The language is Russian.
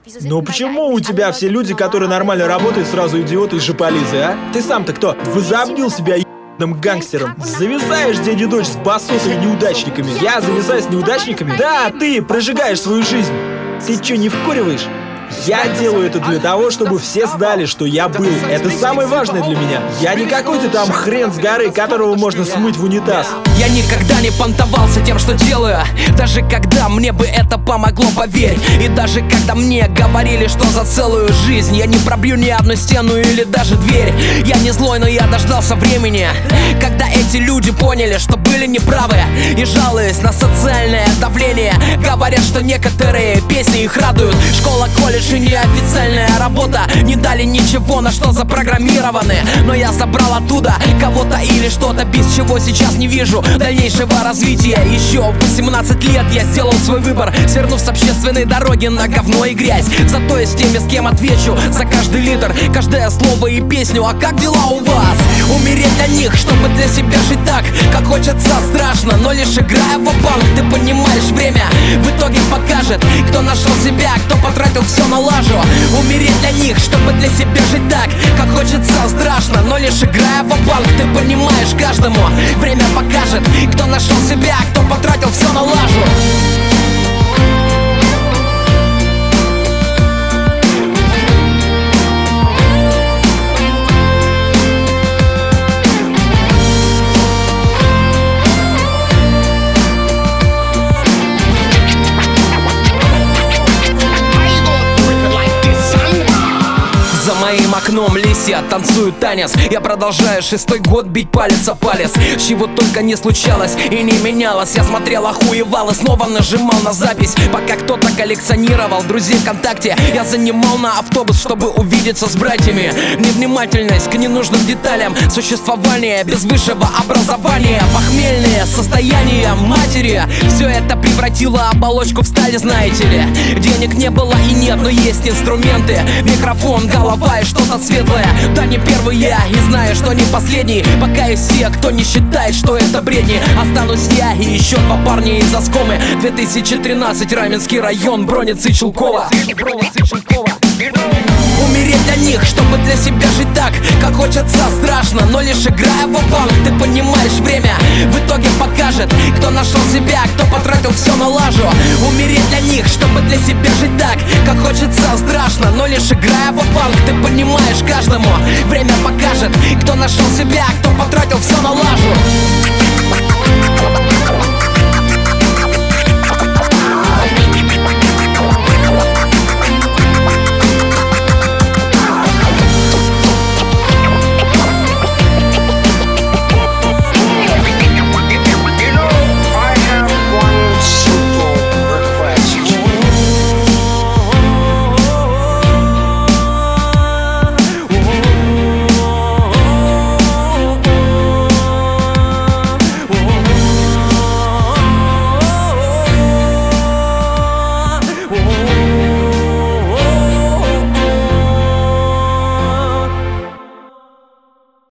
Ну почему у тебя все люди, которые нормально работают, сразу идиоты и жополизы, а? Ты сам-то кто? Возомнил себя ебаным гангстером? Зависаешь день и ночь с басотой и неудачниками. Я зависаю с неудачниками? Да, ты прожигаешь свою жизнь. Ты чё, не вкуриваешь? Я делаю это для того, чтобы все знали, что я был. Это самое важное для меня. Я не какой-то там хрен с горы, которого можно смыть в унитаз. Я никогда не понтовался тем, что делаю, даже когда мне бы это помогло, поверь. И даже когда мне говорили, что за целую жизнь я не пробью ни одну стену или даже дверь. Я не злой, но я дождался времени, когда эти люди поняли, что были неправы, и жалуясь на социальное давление, говорят, что некоторые песни их радуют. Школа, колледж и неофициальная работа не дали ничего, на что запрограммированы. Но я забрал оттуда кого-то или что-то, без чего сейчас не вижу дальнейшего развития. Еще в 18 лет я сделал свой выбор, свернув с общественной дороги на говно и грязь. Зато я с теми, с кем отвечу за каждый литр, каждое слово и песню. А как дела у вас? Умереть для них, чтобы для себя жить так, как хочется, страшно, но лишь играя в банк. Ты понимаешь, время в итоге покажет, кто нашел себя, кто потратил все на лажу. Умереть для них, чтобы для себя жить так, как хочется, страшно, но лишь играя в банк. Ты понимаешь, каждому время покажет, кто нашел себя, кто потратил все на лажу. За моим окном листья танцуют танец. Я продолжаю 6-й год бить палец о палец. Чего только не случалось и не менялось. Я смотрел, охуевал и снова нажимал на запись, пока кто-то коллекционировал друзей ВКонтакте. Я занимал на автобус, чтобы увидеться с братьями. Невнимательность к ненужным деталям существования без высшего образования. Похмельные состояния матери, все это превратило оболочку в сталь, знаете ли. Денег не было и нет, но есть инструменты. Микрофон, голова и что-то светлое. Да не первый я и знаю, что не последний. Пока есть все, кто не считает, что это бредни. Останусь я и еще два парня из Оскомы. 2013, Раменский район, Бронницы, Чулкова. Умереть для них, чтобы для себя жить так, как хочется, страшно, но лишь играя в банк. Ты понимаешь, время в итоге покажет, кто нашел себя, кто потратил все на лажу. Умереть для них, чтобы для себя жить так, как хочется, страшно, но лишь играя в банк. Ты понимаешь, каждому время покажет, кто нашел себя, кто потратил все на лажу.